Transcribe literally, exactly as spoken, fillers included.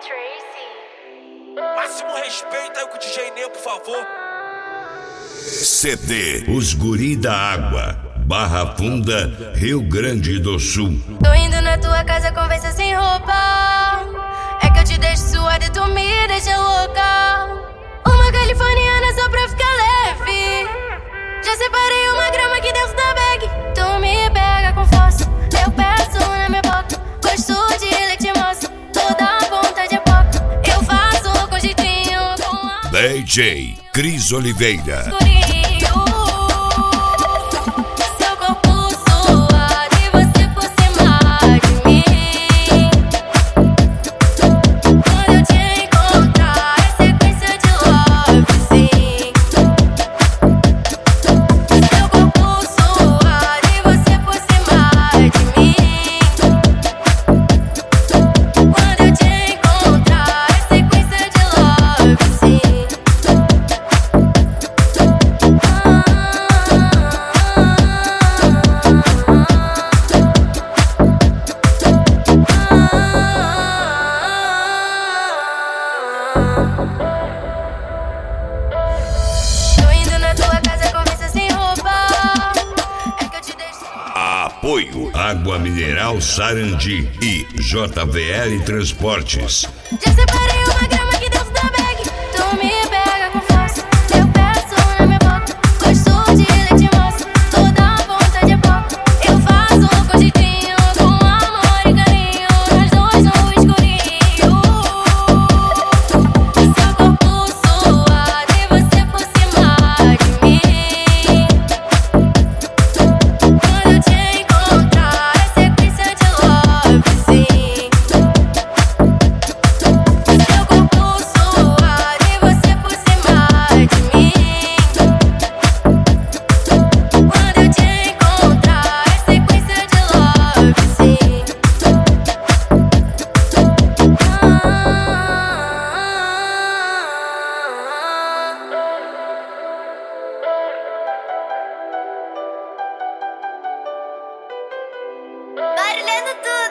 Tracy. Máximo respeito aí com o D J Ney, por favor. C D Os Guri da Água, Barra Funda, Rio Grande do Sul. Tô indo na tua casa, conversa sem roupa. É que eu te deixo suada e tu me deixa louca. Uma californiana só pra ficar leve. Já separei uma grama aqui dentro da bag. Tu me pega com força, eu peço na minha boca. Gosto de leite moça, toda vontade é pouco. Eu faço com jeitinho, com a... D J Cris Oliveira. Apoio Água Mineral Sarandi e J V L Transportes. Já separei uma grama aqui dentro da bag. Tu me pega com força, eu peço na minha boca. Gosto de leite moça, toda vontade é pouco. Eu faço com jeitinho, com amor e carinho. Nós dois no escurinho. Seu corpo suado e você por cima de mim. Quando eu te encontrar, é sequência de love, sim. Seu corpo suado e você por cima de mim. Quando eu te encontrar, é sequência de love, sim. Barulhando tudo.